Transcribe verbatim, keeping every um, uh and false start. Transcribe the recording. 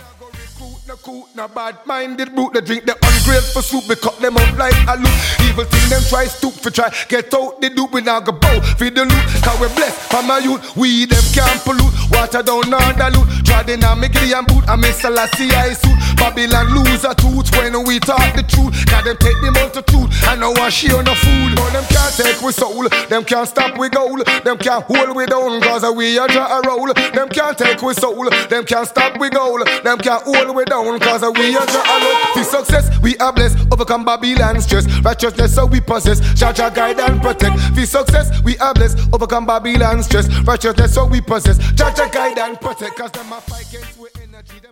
go recruit, no coot, no bad-minded brute. They drink the ungrateful soup, we cut them up like a loot. Evil thing them try stoop for try get out the dupe. We now go bow for the loot, cause we blessed from my youth. We them can't pollute, water down on the loot. Trodden on me giddy and boot, and me Selassie I suit. Babylon lose a tooth when we talk the truth. Cause them take the multitude, and now I share on the fool. But them can't take we soul, them can't stop we goal. Them can't hold we down, cause we a draw a roll. Them can't take we soul, them can't stop we goal. Them can't hold we down, cause we a draw a roll. For success, we are blessed, overcome Babylon stress. Righteousness so we possess, Jah Jah guide and protect. For success, we are blessed, overcome Babylon stress. Righteousness so we possess, Jah Jah guide and protect. Cause them a fight against we energy. Them